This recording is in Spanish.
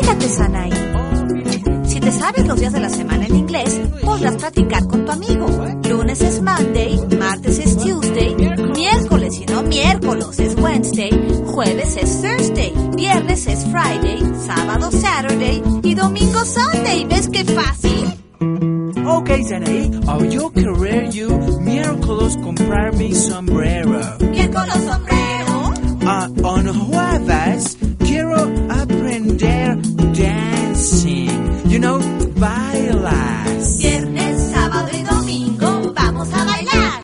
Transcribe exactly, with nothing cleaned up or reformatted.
Fíjate, Sanaí. Si te sabes los días de la semana en inglés, podrás practicar con tu amigo. Lunes es Monday, martes es Tuesday, miércoles y no miércoles es Wednesday, jueves es Thursday, viernes es Friday, sábado Saturday y domingo Sunday. ¿Ves qué fácil? Okay, Sanaí, I'll querer you miércoles comprar mi sombrero. Miércoles